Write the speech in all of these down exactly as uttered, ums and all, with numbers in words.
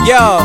Yo,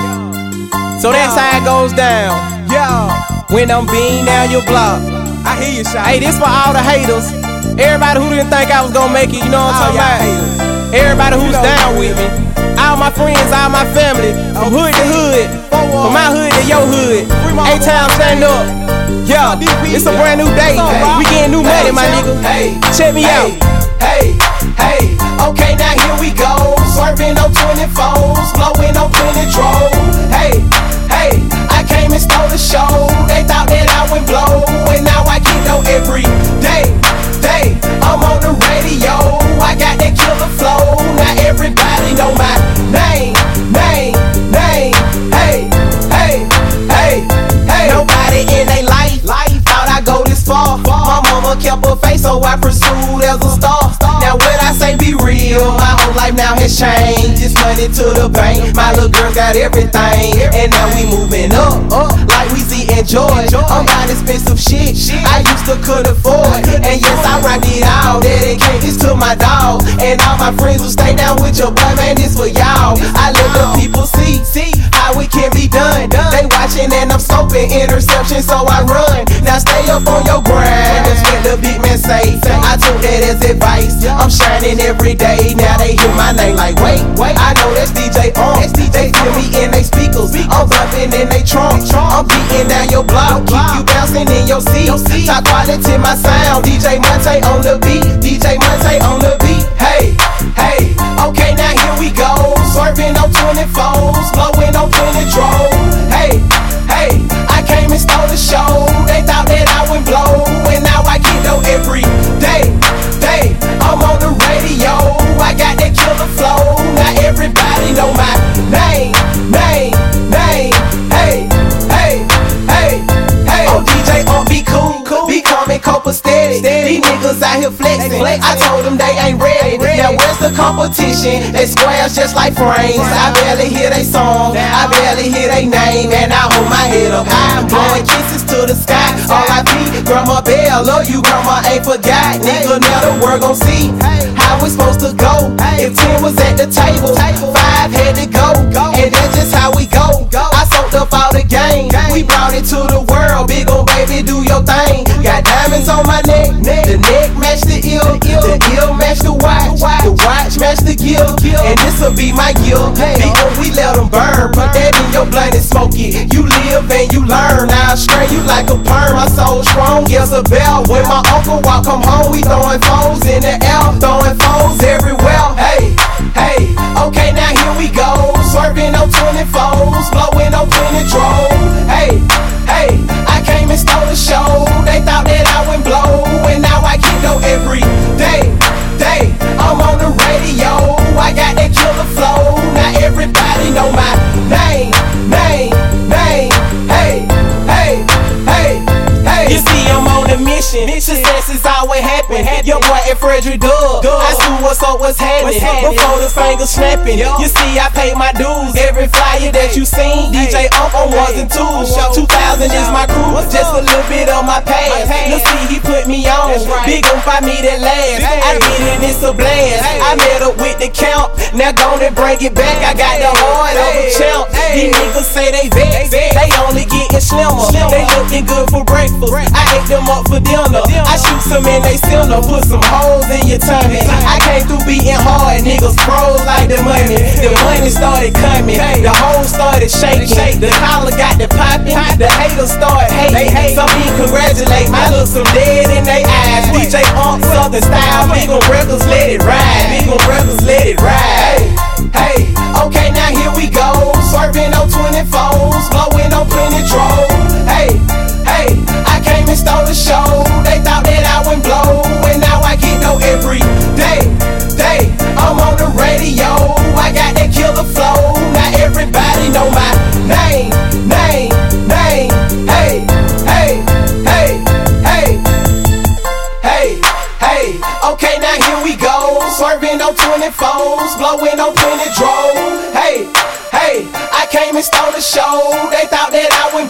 so that's how it goes down. Yo, When I'm being down your block. I hear you, Shawty. Hey, this for all the haters. Everybody who didn't think I was gonna make it, you know what I'm All talking y'all about? haters. Everybody who's You know down what with it me. All my friends, all my family. From hood to hood. From my hood to your hood. A-Town, stand up. Yo, it's a brand new day. We getting new money, my nigga. Hey, Check me out. Hey, hey, okay, now here we go. Swerving on twenty-fours, blowing on twenty droves. Hey, hey, I came and stole the show. They thought that I would blow, and now I get no every day. Day, I'm on the radio. I got that killer flow. Now everybody know my name, name, name. Hey, hey, hey, hey. Nobody in their life, life thought I go this far. My mama kept her face, so I pursued as a star. Now what I say be real, my whole life now has changed. It's money to the bank, my little girl got everything, and now we moving up, up like Weezy and Joy. I'm buying expensive shit I used to could afford, and yes I rock it all. Dedicate this to my dog, and all my friends who stay down with your boy, man, this for y'all. I let the people see, see how it can be done. They watching and I'm scoping interception, so I run. Now stay up on your grind, that's what the big man say. I took that as advice. I'm shining every day. Now they hear my name like wait, wait. I know that's D J On. They feel me in they speakers. I'm bumping in they trunk. I'm beating down your block. Keep you bouncing in your seat. Top quality my sound. D J Monte on the beat. D J Monte on the beat. Hey, hey. Okay, now here we go. Swerving on twenty-fours, blowing on twenty droves. Hey, hey. I came and stole the show. They thought that I would blow, and now I get no every day. Day. I'm on the radio. I got that killer flow. Now everybody know my name, name, name. Hey, hey, hey, hey. Oh, D J on be cool, cool. Be calm and copacetic. These niggas out here flexing. I told them they ain't ready. Now where's the competition? They squares just like frames. I barely hear they song. I barely hear they name, and I hold my head up high, blowing kisses to the sky. R I P Grandma Bell, love you, Grandma ain't forgot. Nigga, now the world gon' see how we supposed to go. If ten was at the table, five had to go, and that's just how we go. I soaked up all the game, we brought it to the world. Big ol' baby, do your thing. Got diamonds on my neck, the neck match the ill, the ill match the watch, the watch match the gear, and this'll be my gear. Big ol' we let them burn, put that in your blunt and smoke it. You live and you learn, I'll strain you like a perm. My soul strong, yes a bell. When my uncle walk come home, we throwing phones in the air, throwing phones everywhere. Hey, hey, okay, now here we go. Swerving on twenty-fours, blowing on twenty droves. Hey, hey, I came and stole the show. They thought that I would blow, and now I get no every day. Day, I'm on the radio. I got that killer flow. Now everybody know my name, name, name. Hey, hey, hey, hey. You see, I'm on a mission. Success is always happen. Your boy at Frederick Dub. I see what's up, what's happening. Before the fingers snapping. You see, I paid my dues. Every flyer that you seen, D J Ump on ones and twos. two thousand is my crew. Just a little bit of my past. You see, he put me on. Big gon' find me that last. I did it, it's a blast. I met up with the count. Now gon' and bring it back. I got the heart of a champ. These niggas say they vex. They only getting slimmer. They looking good for breakfast. I ate them up for dinner. I shoot some in they center. Put some holes in your tummy. I came through beating hard. Niggas froze like the money. The money started coming. The hoes started shaking. The collar got the popping. The haters started hating. Some me congratulate. I look some dead in they eyes. D J Ump Southern style. Big on records, let it ride. Big on records, let it ride. Hey, okay, now here we go. Swerving on twenty-fours, blowing on twenty droves. Hey, hey, I came and stole the show. They thought that I would blow, and now I get no every day. Day, I'm on the radio. I got that killer flow. Now everybody know my name, name, name. Hey, hey, hey, hey, hey, hey. Okay, now here we go. Swerving on twenty-fours, blowing on twenty droves. Hey, hey, I came and stole the show. They thought that I would